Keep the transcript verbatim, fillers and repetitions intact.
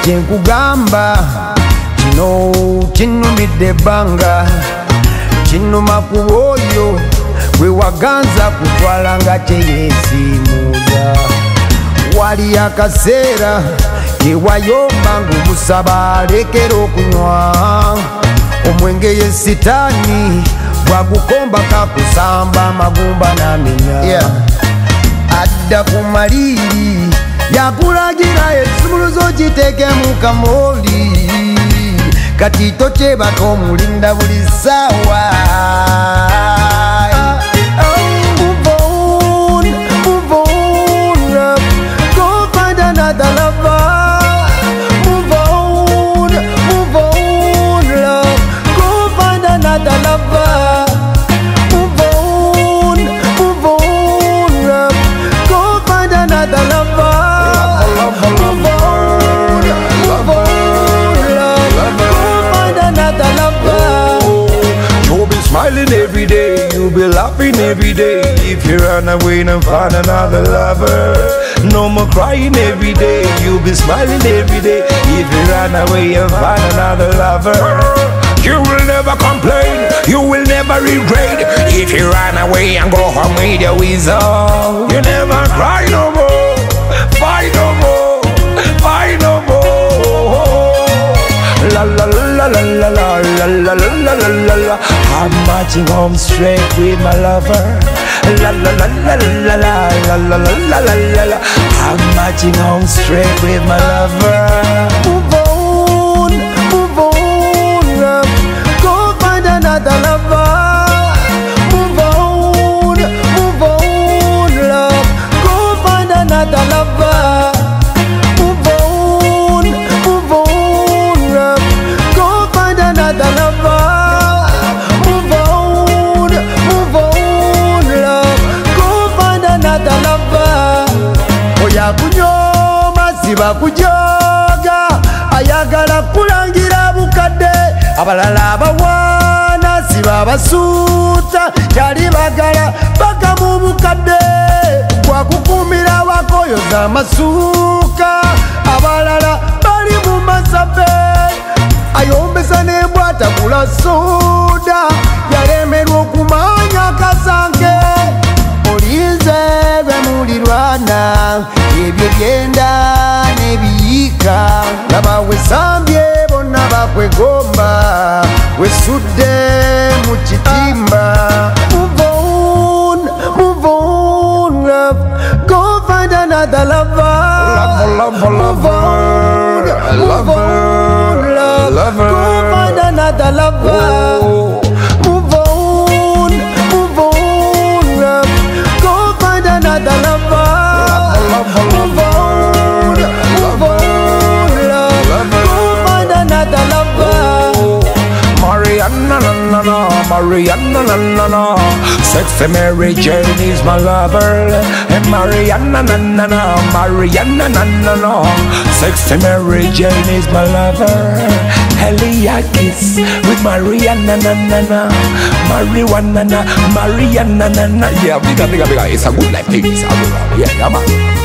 kyenkugamba kino kinumidde ebbanga kinuma ku oyo gwe waganza kutwala nga teyeesiimuuza wali akaseera kewayomba ng'omusaba alekera okunywa omwenge ye sitaani bwagukomba kakusamba amagumba n'amenya yeah. Adda ku maliiri yakulagira ekisumuluzo kiteeke mu kamooli kati tokyebaka omulinda buli ssaawa. Move on, move on, love. Go find another lover. Move on, move on, love. Go find another lover. Move on, move on, love. Go find another lover. Love, love, love, love. Smiling every day, you'll be laughing every day. If you run away and find another lover, no more crying every day. You'll be smiling every day. If you run away and find another lover, you will never complain, you will never regret. If you run away and go home with your weasel, you never cry no more, fight no more, fight no more. La la la la la la la la la la la la. I'm marching home straight with my lover. La la la la la la la la la la la la. I'm marching home straight with my lover. Move on, move on, love. Go find another lover. Move on, move on, love. Go find another lover. Move on, move on, love. Go find another lover. Oyakunyoma siba kujoga ayagala kulangira bukadde abalala abawaana siba basuuta kyali bagala baka mu bukadde gwakukumira wakoyoza amasuuka abalala bali mu masabe ayombesa n'embwata kula soda yalemerwa okumanya kasanke olinze lwemulirwana ebyo byenda n'ebiyiika laba wesambye bonna bakwegomba wesudde mu kitimba. Move on, move on, love. Go find another lover. Love, love, love, move on, move on, love. Go find another lover. Oh. Move on, move on, love. Go find another lover. Move on, move on, love. Go find another lover. Mariana, na na na, Mariana, na na na. Sexy Mary Jane is my lover. And Mariana, na na na, Mariana, na na na. Sexy Mary Jane is my lover. Heliakis with Mariana, na na na. Marijuana, na Mariana, na na. Yeah, bigger, bigger, bigger. It's a good life thing. It's a good life. Yeah, yeah, man.